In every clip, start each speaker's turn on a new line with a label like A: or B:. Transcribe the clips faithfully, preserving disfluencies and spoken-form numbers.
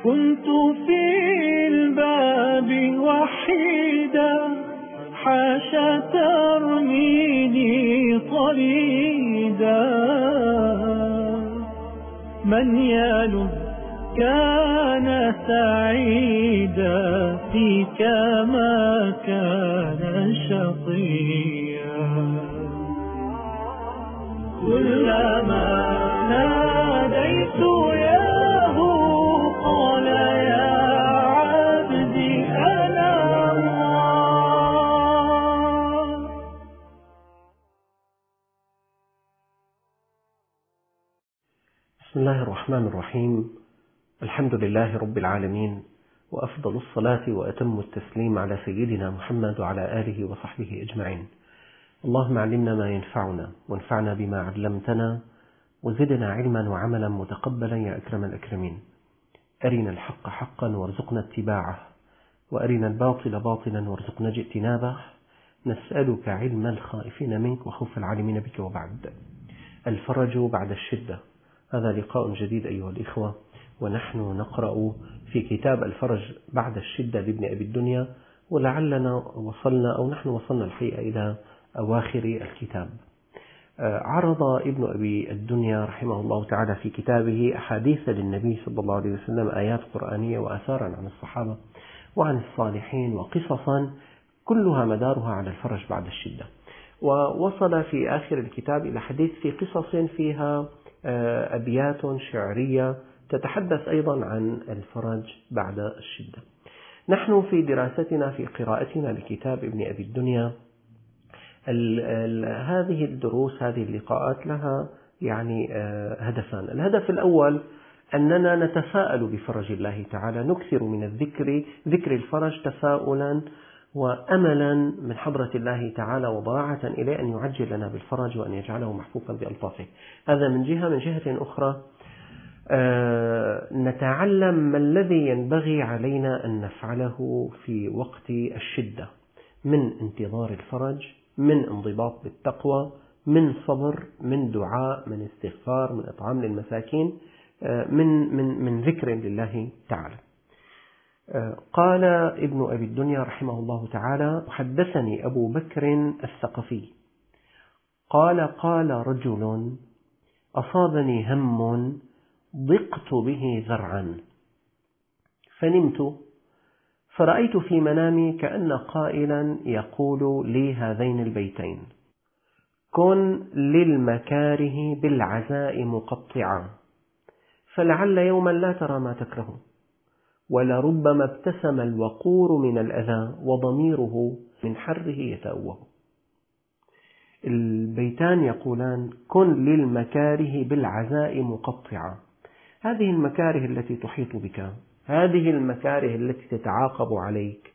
A: كنت في الباب وحيدا حاشا ترميني طريدا، من يلد كان سعيدا فيك ما كان شقيا. كلما ناديت ياه قال يا عبدي أنا الله.
B: بسم الله الرحمن الرحيم. الحمد لله رب العالمين، وأفضل الصلاة وأتم التسليم على سيدنا محمد وعلى آله وصحبه أجمعين. اللهم علمنا ما ينفعنا وانفعنا بما علمتنا وزدنا علما وعملا متقبلا يا أكرم الأكرمين. أرنا الحق حقا وارزقنا اتباعه، وأرنا الباطل باطلا وارزقنا اجتنابه. نسألك علم الخائفين منك وخوف العالمين بك. وبعد، الفرج بعد الشدة. هذا لقاء جديد أيها الإخوة، ونحن نقرأ في كتاب الفرج بعد الشدة لابن أبي الدنيا، ولعلنا وصلنا أو نحن وصلنا الحقيقة إلى أواخر الكتاب. عرض ابن أبي الدنيا رحمه الله تعالى في كتابه أحاديث للنبي صلى الله عليه وسلم، آيات قرآنية وآثارا عن الصحابة وعن الصالحين وقصصا كلها مدارها على الفرج بعد الشدة. ووصل في آخر الكتاب إلى حديث في قصص فيها أبيات شعرية تتحدث أيضا عن الفرج بعد الشدة. نحن في دراستنا في قراءتنا لكتاب ابن أبي الدنيا، ال ال هذه الدروس هذه اللقاءات لها يعني هدفان. الهدف الأول أننا نتفاءل بفرج الله تعالى، نكثر من الذكر ذكر الفرج تفاؤلا وأملا من حضرة الله تعالى وضراعة إليه أن يعجل لنا بالفرج وأن يجعله محفوفا بألطافه. هذا من جهة. من جهة أخرى أه نتعلم ما الذي ينبغي علينا أن نفعله في وقت الشدة من انتظار الفرج، من انضباط بالتقوى، من صبر، من دعاء، من استغفار، من إطعام للمساكين، أه من من من ذكر لله تعالى. أه قال ابن أبي الدنيا رحمه الله تعالى: حدثني أبو بكر الثقفي قال: قال رجل: أصابني هم ضقت به ذرعا، فنمت فرأيت في منامي كأن قائلا يقول لي هذين البيتين: كن للمكاره بالعزاء مقطعا، فلعل يوما لا ترى ما تكره، ولربما ابتسم الوقور من الأذى وضميره من حره يتأوه. البيتان يقولان: كن للمكاره بالعزاء مقطعا. هذه المكاره التي تحيط بك، هذه المكاره التي تتعاقب عليك،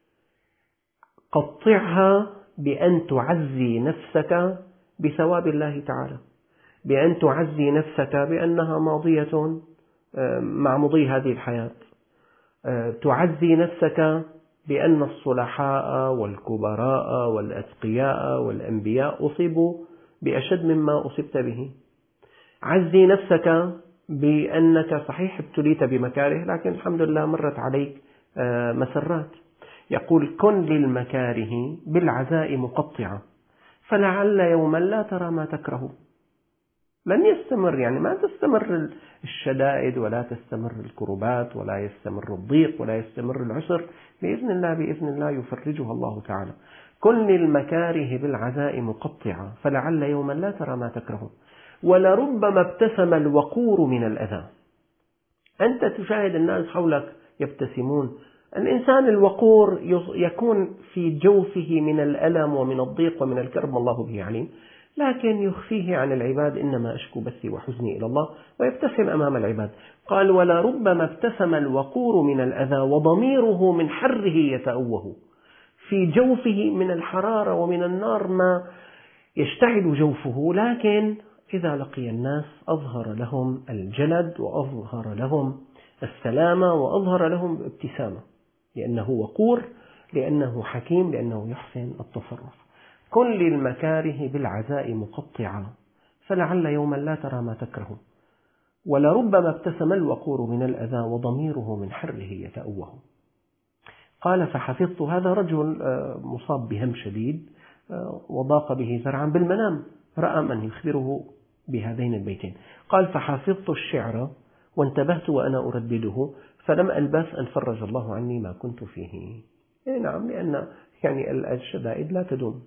B: قطعها بأن تعزي نفسك بثواب الله تعالى، بأن تعزي نفسك بأنها ماضية مع مضي هذه الحياة، تعزي نفسك بأن الصلحاء والكبراء والأتقياء والأنبياء أصيبوا بأشد مما أصبت به. عزي نفسك بأنك صحيح ابتليت بمكاره، لكن الحمد لله مرت عليك مسرات. يقول: كن للمكاره بالعزاء مقطعة، فلعل يوما لا ترى ما تكره. لن يستمر، يعني ما تستمر الشدائد ولا تستمر الكربات ولا يستمر الضيق ولا يستمر العسر، بإذن الله بإذن الله يفرجها الله تعالى. كن للمكاره بالعزاء مقطعة، فلعل يوما لا ترى ما تكره، ولربما ابتسم الوقور من الأذى. أنت تشاهد الناس حولك يبتسمون، الإنسان الوقور يكون في جوفه من الألم ومن الضيق ومن الكرب، الله به عليم، لكن يخفيه عن العباد: إنما أشكو بثي وحزني إلى الله، ويبتسم أمام العباد. قال: ولربما ابتسم الوقور من الأذى وضميره من حره يتأوه. في جوفه من الحرارة ومن النار ما يشتعل جوفه، لكن إذا لقي الناس أظهر لهم الجلد وأظهر لهم السلامة وأظهر لهم ابتسامة، لأنه وقور، لأنه حكيم، لأنه يحسن التصرف. كن للمكاره بالعزاء مقطعا، فلعل يوما لا ترى ما تكره، ولربما ابتسم الوقور من الأذى وضميره من حره يتأوه. قال فحفظت، هذا رجل مصاب بهم شديد وضاق به ذرعا بالمنام، رأى من يخبره بهذين البيتين. قال فحفظت الشعر وانتبهت وأنا أردده فلم ألبث أن فرج الله عني ما كنت فيه. إيه نعم، لأن يعني الشدائد لا تدوم.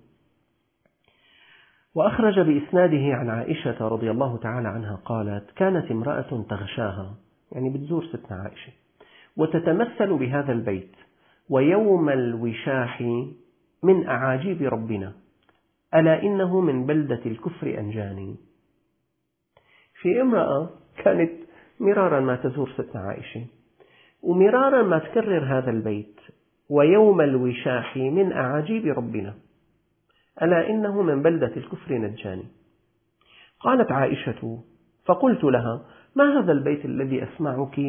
B: وأخرج بإسناده عن عائشة رضي الله تعالى عنها قالت كانت امرأة تغشاها، يعني بتزور ستنا عائشة، وتتمثل بهذا البيت: ويوم الوشاح من أعاجيب ربنا ألا إنه من بلدة الكفر أنجاني. في امرأة كانت مرارا ما تزور ستنا عائشة ومرارا ما تكرر هذا البيت: ويوم الوشاح من أعاجيب ربنا ألا إنه من بلدة الكفر نجاني. قالت عائشة فقلت لها ما هذا البيت الذي أسمعك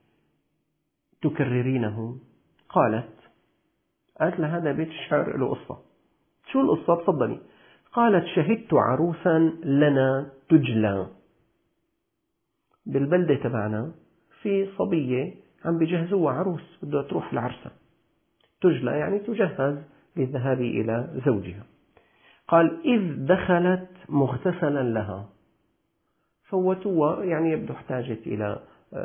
B: تكررينه؟ قالت قالت لها هذا بيت الشعر له قصة. شو القصة؟ تفضلي. قالت شهدت عروسا لنا تجلى، بالبلدة تبعنا في صبية عم بيجهزوها عروس بدها تروح لعرسها، تجلى يعني تجهز للذهاب إلى زوجها. قال إذ دخلت مغتسلا لها، فوتوها يعني يبدو احتاجت إلى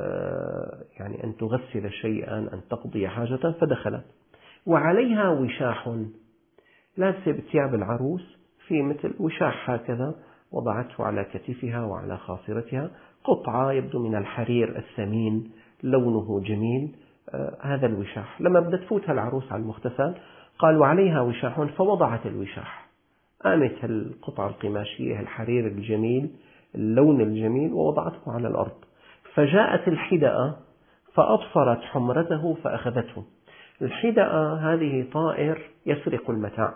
B: يعني أن تغسل شيئا، أن تقضي حاجة، فدخلت وعليها وشاح، لابسة بثياب العروس في مثل وشاح هكذا، وضعته على كتفها وعلى خاصرتها، قطعة يبدو من الحرير الثمين لونه جميل. آه هذا الوشاح. لما بدأت تفوتها العروس على المغتسل قال وعليها وشاح، فوضعت الوشاح، قامت القطعة القماشية الحرير الجميل اللون الجميل ووضعته على الأرض. فجاءت الحدأة فأبصرت حمرته فأخذته. الحدأة هذه طائر يسرق المتاع،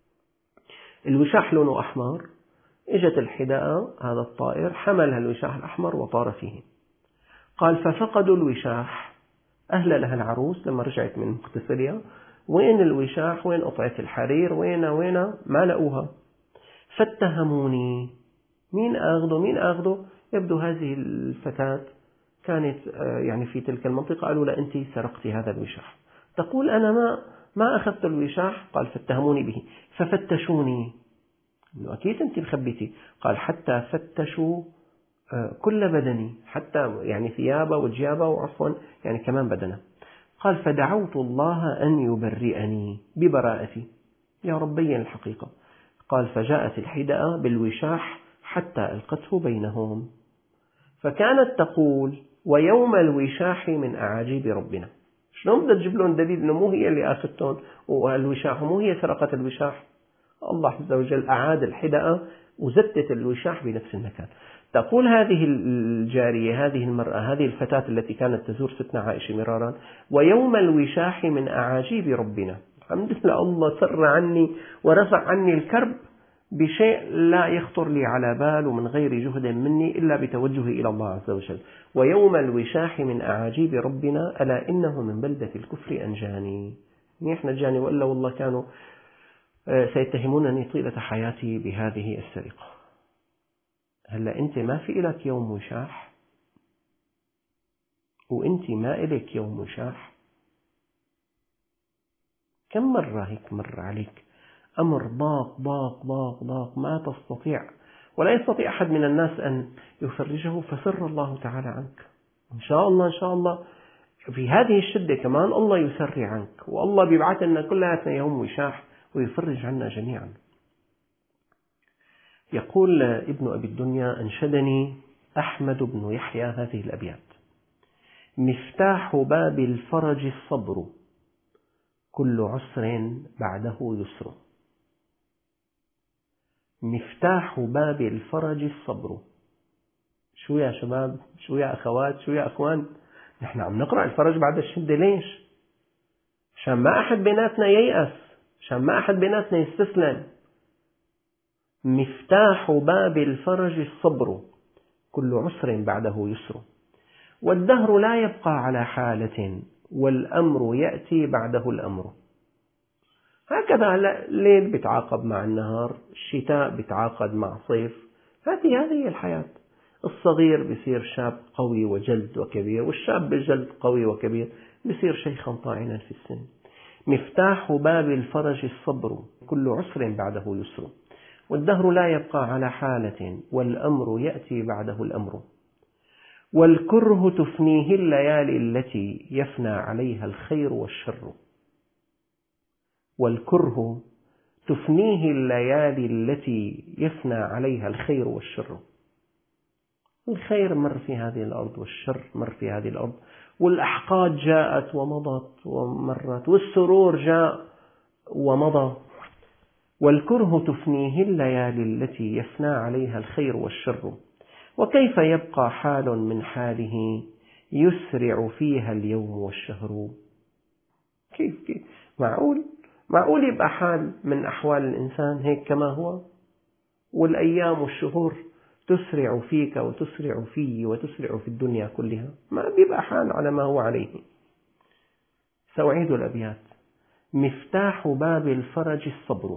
B: الوشاح لونه أحمر، اجت الحدأة هذا الطائر حملها الوشاح الأحمر وطار فيه. قال ففقدوا الوشاح، أهل لها العروس لما رجعت من مغتسلها، وين الوشاح، وين قطعة الحرير، وين وين ما لقوها. فاتهموني، مين أخذه مين أخذه؟ يبدو هذه الفتاة كانت يعني في تلك المنطقة، قالوا لا أنت سرقتي هذا الوشاح. تقول أنا ما ما أخذت الوشاح. قال فاتهموني به ففتشوني، إنه أكيد أنت مخبتي. قال حتى فتشوا كل بدني، حتى يعني ثيابه وجيابه وعفوا يعني كمان بدنه. قال فدعوت الله أن يبرئني ببراءتي، يا رب بين الحقيقة. قال فجاءت الحدأة بالوشاح حتى ألقته بينهم، فكانت تقول ويوم الوشاح من أعاجيب ربنا. شلون بدها تجيب لهم دليل أنه مو هي اللي أخذتهم والوشاح، مو هي سرقت الوشاح؟ الله عز وجل أعاد الحدأة وزتت الوشاح بنفس المكان. تقول هذه الجارية، هذه المرأة، هذه الفتاة التي كانت تزور ستنا عائشة مرارا: ويوم الوشاح من أعاجيب ربنا. الحمد لله الله سر عني ورفع عني الكرب بشيء لا يخطر لي على بال ومن غير جهد مني إلا بتوجهي إلى الله عز وجل. ويوم الوشاح من أعاجيب ربنا ألا إنه من بلدة الكفر أنجاني. منيح نجاني، وإلا والله كانوا سيتهمونني طيلة حياتي بهذه السرقة. هلا أنت ما في إلك يوم وشاح، وأنت ما إلك يوم وشاح. كم مرة هيك مر عليك أمر ضاق ضاق ضاق ضاق ما تستطيع ولا يستطيع أحد من الناس أن يفرجه، فسر الله تعالى عنك. إن شاء الله إن شاء الله في هذه الشدة كمان الله يسري عنك، والله بيبعث لنا كلنا يوم وشاح ويفرج عنا جميعا. يقول ابن أبي الدنيا: أنشدني أحمد بن يحيى هذه الأبيات: مفتاح باب الفرج الصبر، كل عسر بعده يسر. مفتاح باب الفرج الصبر. شو يا شباب، شو يا أخوات، شو يا أخوان، نحن عم نقرأ الفرج بعد الشدة. ليش؟ عشان ما أحد بيناتنا ييأس، عشان ما أحد بيناتنا يستسلم. مفتاح باب الفرج الصبر، كل عسر بعده يسر. والدهر لا يبقى على حالة، والأمر يأتي بعده الأمر. هكذا الليل بيتعاقب مع النهار، الشتاء بيتعاقد مع صيف، هذه هذه الحياة. الصغير بيصير شاب قوي وجلد وكبير، والشاب بجلد قوي وكبير بيصير شيخا طاعنا في السن. مفتاح باب الفرج الصبر، كل عسر بعده يسر، والدهر لا يبقى على حالة، والأمر يأتي بعده الأمر، والكره تفنيه الليالي التي يفنى عليها الخير والشر. والكره تفنيه الليالي التي يفنى عليها الخير والشر. الخير مر في هذه الأرض والشر مر في هذه الأرض، والأحقاد جاءت ومضت ومرت، والسرور جاء ومضى. والكره تفنيه الليالي التي يفنى عليها الخير والشر، وكيف يبقى حال من حاله يسرع فيها اليوم والشهر. كيف كيف معقول معقول يبقى حال من أحوال الإنسان هيك كما هو، والأيام والشهور تسرع فيك وتسرع في وتسرع في الدنيا كلها؟ ما بيبقى حال على ما هو عليه. سأعيد الأبيات: مفتاح باب الفرج الصبر،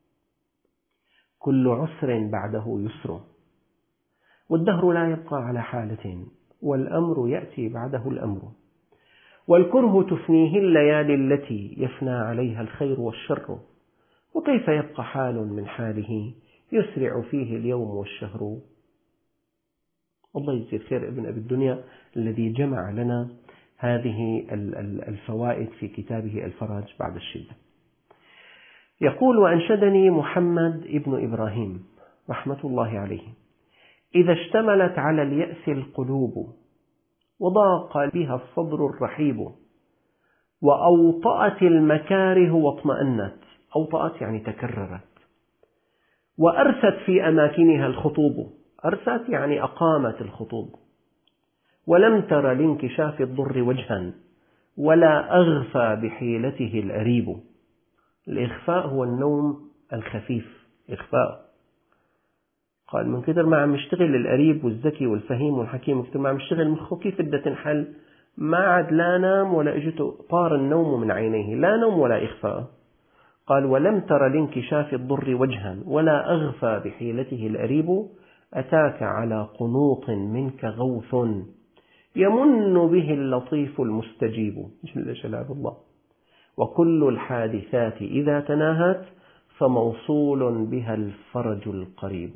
B: كل عسر بعده يسر، والدهر لا يبقى على حالة، والأمر يأتي بعده الأمر، والكره تفنيه الليالي التي يفنى عليها الخير والشر، وكيف يبقى حال من حاله يسرع فيه اليوم والشهر. الله يجزي الخير ابن أبي الدنيا الذي جمع لنا هذه الفوائد في كتابه الفرج بعد الشدة. يقول: وأنشدني محمد ابن إبراهيم رحمة الله عليه: إذا اشتملت على اليأس القلوب، وضاق بها الصدر الرحيب، وأوطأت المكاره واطمأنت. أوطأت يعني تكررت. وأرست في أماكنها الخطوب، أرست يعني أقامت الخطوب. ولم تر لانكشاف الضر وجها، ولا أغفى بحيلته الأريب. الإغفاء هو النوم الخفيف، إغفاء. قال: من كثر ما عم يشتغل القريب والذكي والفهيم والحكيم، من كثر ما عم يشتغل مخه كيف بدها تنحل؟ ما عاد لا نام ولا اجته، طار النوم من عينيه، لا نوم ولا إخفاء. قال: ولم تر لانكشاف الضر وجها، ولا أغفى بحيلته القريب، أتاك على قنوط منك غوث، يمن به اللطيف المستجيب. جل جلال الله. وكل الحادثات إذا تناهت، فموصول بها الفرج القريب.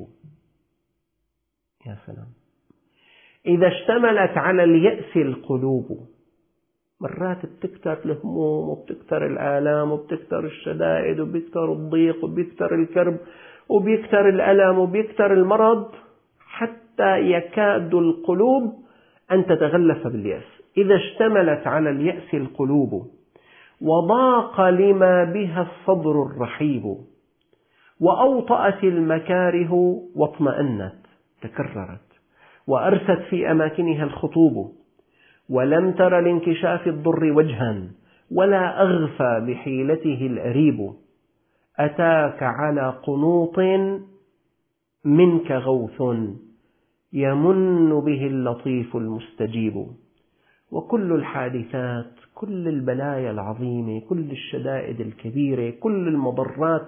B: يا سلام. إذا اشتملت على اليأس القلوب، مرات بتكتر الهموم وبتكتر الآلام وبتكتر الشدائد وبيكتر الضيق وبيكتر الكرب وبيكتر الألم وبيكتر المرض، حتى يكاد القلوب أن تتغلف باليأس. إذا اشتملت على اليأس القلوب، وضاق لما بها الصدر الرحيب، وأوطأت المكاره واطمأنت، تكررت. وأرست في أماكنها الخطوب، ولم تر لانكشاف الضر وجها، ولا أغفى بحيلته الأريب، أتاك على قنوط منك غوث، يمن به اللطيف المستجيب. وكل الحادثات، كل البلايا العظيمة، كل الشدائد الكبيرة، كل المضرات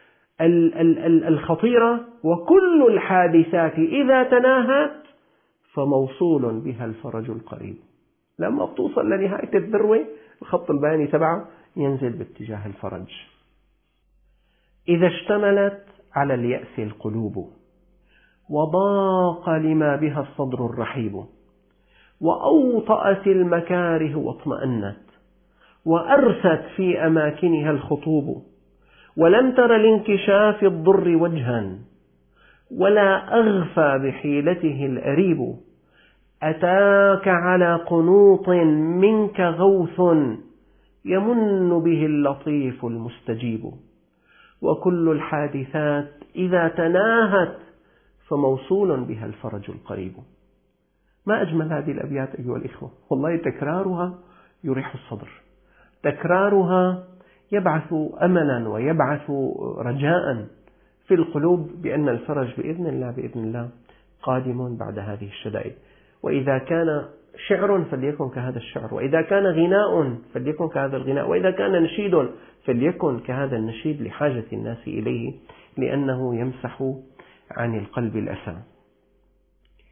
B: الخطيرة، وكل الحادثات إذا تناهت فموصول بها الفرج القريب. لما بتوصل لنهاية الذروة، الخط البياني تبعه ينزل باتجاه الفرج. إذا اشتملت على اليأس القلوب، وضاق لما بها الصدر الرحيب، وأوطأت المكاره واطمأنت، وأرست في أماكنها الخطوب، ولم تر لانكشاف الضر وجها، ولا أغفى بحيلته الأريب، أتاك على قنوط منك غوث، يمن به اللطيف المستجيب. وكل الحادثات إذا تناهت فموصول بها الفرج القريب. ما أجمل هذه الأبيات أيها الإخوة، والله تكرارها يريح الصدر، تكرارها يبعث أملا ويبعث رجاء في القلوب بأن الفرج بإذن الله بإذن الله قادم بعد هذه الشدائد. وإذا كان شعر فليكن كهذا الشعر، وإذا كان غناء فليكن كهذا الغناء، وإذا كان نشيد فليكن كهذا النشيد لحاجة الناس إليه، لأنه يمسح عن القلب الأسى.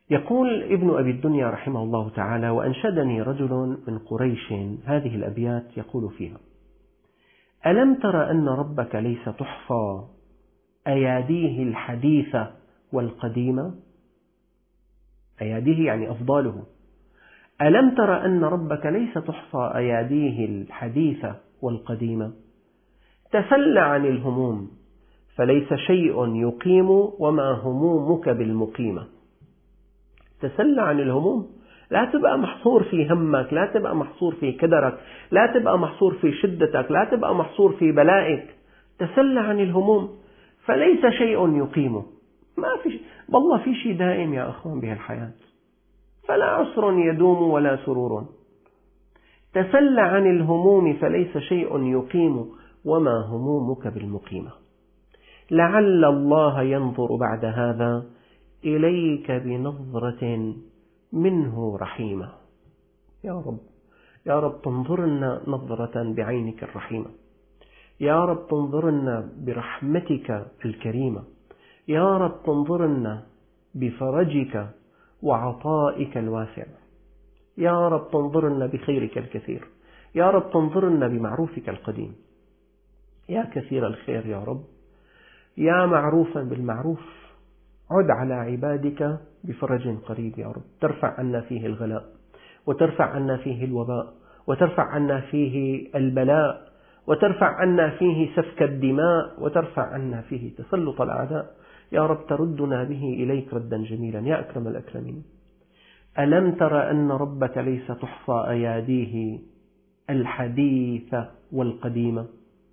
B: يقول ابن أبي الدنيا رحمه الله تعالى: وأنشدني رجل من قريش هذه الأبيات يقول فيها: ألم تر أن ربك ليس تحصى أياديه الحديثة والقديمة؟ أياديه يعني أفضاله. ألم تر أن ربك ليس تحصى أياديه الحديثة والقديمة؟ تسل عن الهموم فليس شيء يقيم وما همومك بالمقيمة. تسل عن الهموم، لا تبقى محصور في همك، لا تبقى محصور في كدرك، لا تبقى محصور في شدتك، لا تبقى محصور في بلائك. تسل عن الهموم فليس شيء يقيمه. ما في شيء، والله في شيء دائم يا أخوان بهالحياة، فلا عسر يدوم ولا سرور. تسل عن الهموم فليس شيء يقيم وما همومك بالمقيمة. لعل الله ينظر بعد هذا إليك بنظرة منه رحيمة. يا رب، يا رب تنظرنا نظرة بعينك الرحيمة، يا رب تنظرنا برحمتك الكريمة، يا رب تنظرنا بفرجك وعطائك الواسع، يا رب تنظرنا بخيرك الكثير، يا رب تنظرنا بمعروفك القديم. يا كثير الخير يا رب، يا معروفا بالمعروف، عد على عبادك بفرج قريب يا رب، ترفع عنا فيه الغلاء، وترفع عنا فيه الوباء، وترفع عنا فيه البلاء، وترفع عنا فيه سفك الدماء، وترفع عنا فيه تسلط الأعداء. يا رب تردنا به إليك ردا جميلا يا أكرم الأكرمين. ألم تر أن ربك ليس تحصى أياديه الحديثة والقديمة؟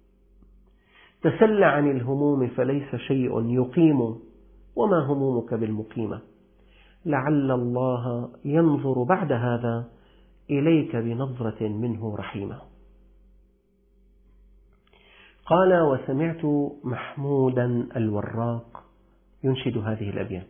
B: تسل عن الهموم فليس شيء يقيم وما همومك بالمقيمة. لعل الله ينظر بعد هذا إليك بنظرة منه رحيمة. قال: وسمعت محمودا الوراق ينشد هذه الأبيات: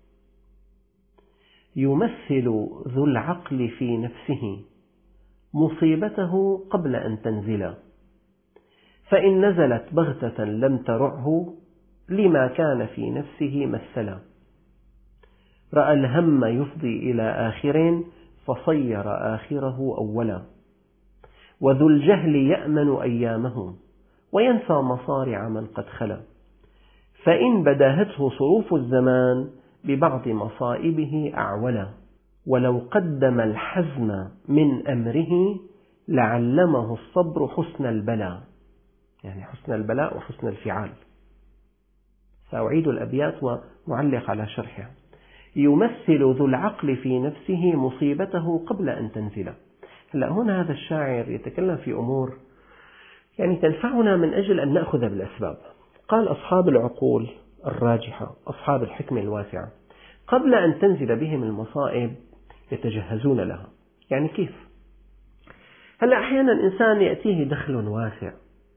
B: يمثل ذو العقل في نفسه مصيبته قبل أن تنزل، فإن نزلت بغتة لم ترعه لما كان في نفسه مثلا. رأى الهم يفضي إلى آخر فصير آخره أولا، وذو الجهل يأمن أيامه وينسى مصارع من قد خلا. فإن بداهته صروف الزمان ببعض مصائبه أعولا، ولو قدم الحزم من أمره لعلمه الصبر حسن البلاء. يعني حسن البلاء وحسن الفعال. سأعيد الأبيات ونعلق على شرحها. يمثل ذو العقل في نفسه مصيبته قبل أن تنزل. هلأ هنا هذا الشاعر يتكلم في أمور يعني تنفعنا من أجل أن نأخذ بالأسباب. قال: أصحاب العقول الراجحة، أصحاب الحكمة الواسعة، قبل أن تنزل بهم المصائب يتجهزون لها. يعني كيف؟ هلأ أحيانا إنسان يأتيه دخل واسع،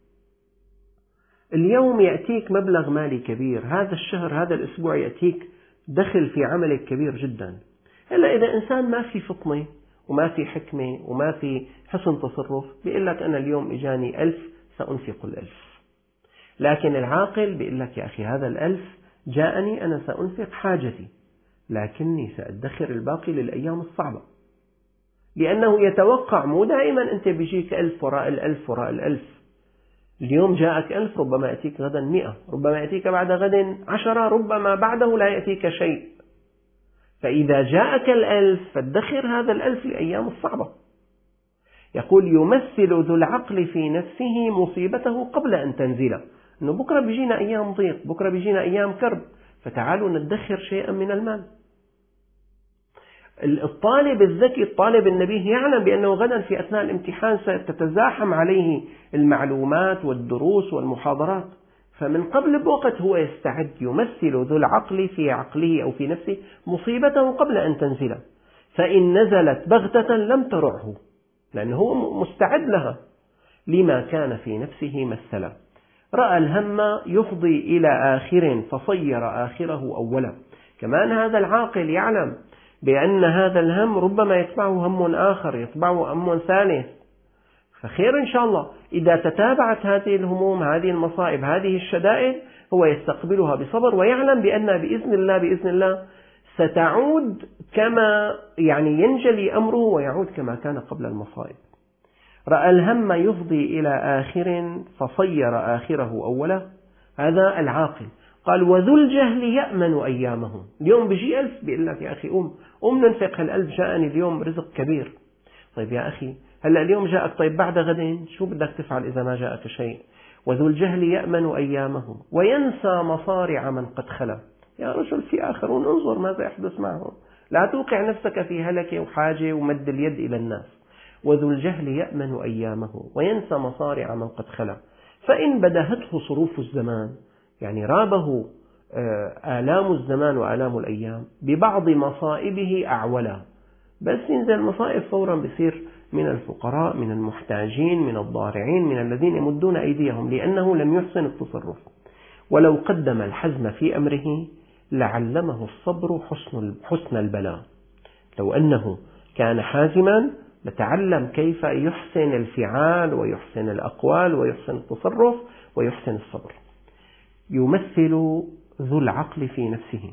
B: اليوم يأتيك مبلغ مالي كبير، هذا الشهر هذا الأسبوع يأتيك دخل في عملك كبير جدا. هلأ إذا إنسان ما في فطنة وما في حكمة وما في حسن تصرف بيقول لك أنا اليوم إجاني ألف سأنفق الألف. لكن العاقل بيقول لك يا أخي هذا الألف جاءني أنا سأنفق حاجتي، لكني سأدخر الباقي للأيام الصعبة. لأنه يتوقع مو دائما أنت بيجيك ألف وراء الألف وراء الألف. اليوم جاءك ألف ربما يأتيك غدا مئة، ربما يأتيك بعد غد عشرة، ربما بعده لا يأتيك شيء. فإذا جاءك الألف فادخر هذا الألف لأيام الصعبة. يقول: يمثل ذو العقل في نفسه مصيبته قبل أن تنزل. أنه بكرة بيجينا أيام ضيق، بكرة بيجينا أيام كرب، فتعالوا ندخر شيئا من المال. الطالب الذكي، الطالب النبيه يعلم بأنه غدا في أثناء الامتحان ستتزاحم عليه المعلومات والدروس والمحاضرات، فمن قبل بوقت هو يستعد. يمثل ذو العقل في عقله أو في نفسه مصيبته قبل أن تنزل، فإن نزلت بغتة لم ترعه، لأنه هو مستعد لها، لما كان في نفسه مثلا. رأى الهم يفضي إلى آخر فصير آخره أولا. كمان هذا العاقل يعلم بأن هذا الهم ربما يتبعه هم آخر، يتبعه هم ثالث، فخير إن شاء الله. إذا تتابعت هذه الهموم، هذه المصائب، هذه الشدائد، هو يستقبلها بصبر، ويعلم بأن بإذن الله بإذن الله ستعود كما يعني ينجلي أمره ويعود كما كان قبل المصائب. رأى الهم يفضي إلى آخر فصير آخره أوله، هذا العاقل. قال وذو الجهل يأمن أيامه. اليوم بيجي ألف بيقول لك يا أخي قوم قوم ننفق هالألف، جاءني اليوم رزق كبير. طيب يا أخي هلأ اليوم جاءك، طيب بعد غد شو بدك تفعل إذا ما جاءك شيء؟ وذو الجهل يأمن أيامه وينسى مصارع من قد خلا. يا رجل في آخرون انظر ماذا يحدث معهم، لا توقع نفسك في هلكة وحاجة ومد اليد إلى الناس. وذو الجهل يأمن أيامه وينسى مصارع من قد خلا، فإن بدهته صروف الزمان، يعني رابه آلام الزمان وآلام الأيام، ببعض مصائبه أعولا. بس ينزل المصائب فورا بصير من الفقراء، من المحتاجين، من الضارعين، من الذين يمدون أيديهم، لأنه لم يحسن التصرف. ولو قدم الحزم في أمره لعلمه الصبر حسن البلاء. لو أنه كان حازما لتعلم كيف يحسن الفعال ويحسن الأقوال ويحسن التصرف ويحسن الصبر. يمثل ذو العقل في نفسه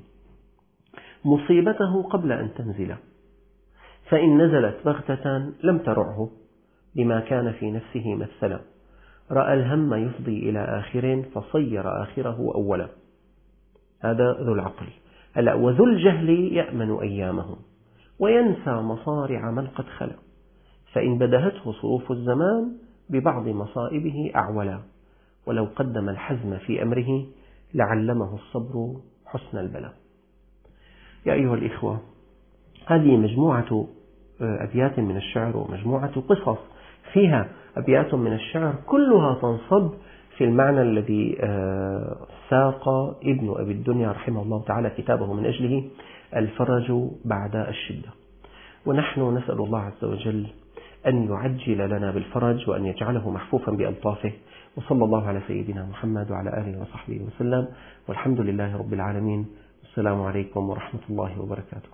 B: مصيبته قبل أن تنزل، فإن نزلت بغتة لم ترعه لما كان في نفسه مثلا. رأى الهم يفضي إلى آخر فصير آخره أولا، هذا ذو العقل. هلأ وذو الجهل يأمن أيامه وينسى مصارع من قد خلا، فإن بدهته صروف الزمان ببعض مصائبه أعولا. ولو قدم الحزم في أمره لعلمه الصبر حسن البلاء. يا أيها الإخوة، هذه مجموعة أبيات من الشعر ومجموعة قصص فيها أبيات من الشعر كلها تنصب في المعنى الذي ساق ابن أبي الدنيا رحمه الله تعالى كتابه من أجله، الفرج بعد الشدة. ونحن نسأل الله عز وجل أن يعجل لنا بالفرج وأن يجعله محفوفا بألطافه. وصلى الله على سيدنا محمد وعلى آله وصحبه وسلم، والحمد لله رب العالمين. السلام عليكم ورحمة الله وبركاته.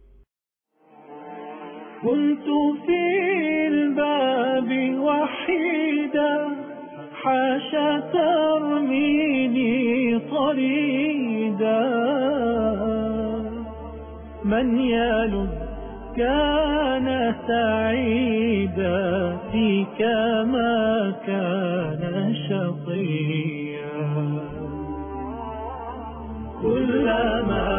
A: كنت في الباب وحيدا حاشا ترميني طريدا، من يلد كان سعيدا فيك ما كان شقيا. كلما